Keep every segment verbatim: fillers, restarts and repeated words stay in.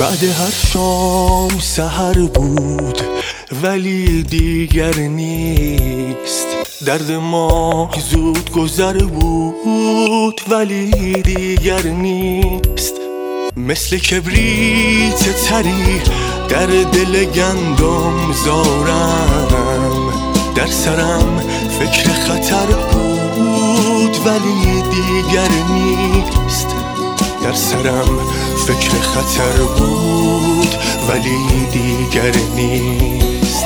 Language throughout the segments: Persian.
بعد هر شام سحر بود ولی دیگر نیست. درد ما زود گذر بود ولی دیگر نیست. مثل کبریت تری در دل گندم زارم، در سرم فکر خطر بود ولی دیگر نیست. در سرم فکر خطر بود ولی دیگر نیست.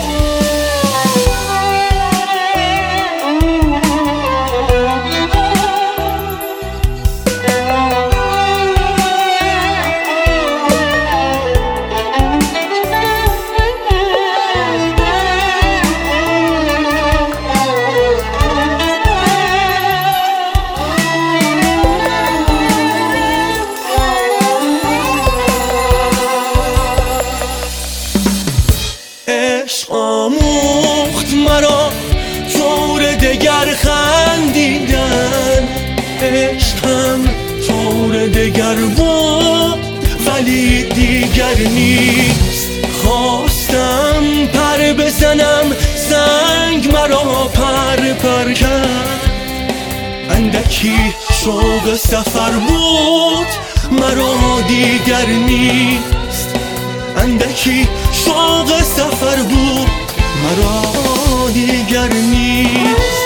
عشق آموخت مرا طور دگر خندیدن، عشقم طور دگر بود ولی دیگر نیست. خواستم پر بزنم سنگ مرا پر پر کرد، اندکی شوق سفر بود مرا دیگر نیست. اندکی شوق سفر بود مرا دیگر نیست.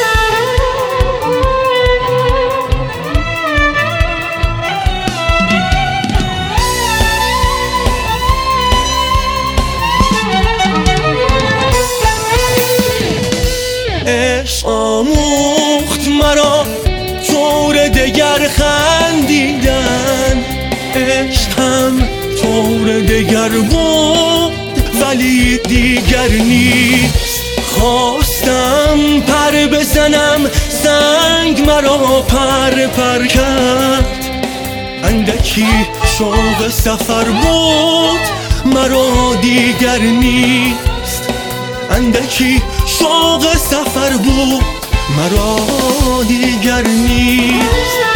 عشق آموخت مرا طور دگر خندیدن، عشقم طور دگر بود ولی دیگر نیست. خواستم پر بزنم سنگ مرا پر پر کرد، اندکی شوق سفر بود مرا دیگر نیست. اندکی شوق سفر بود مرا دیگر نیست.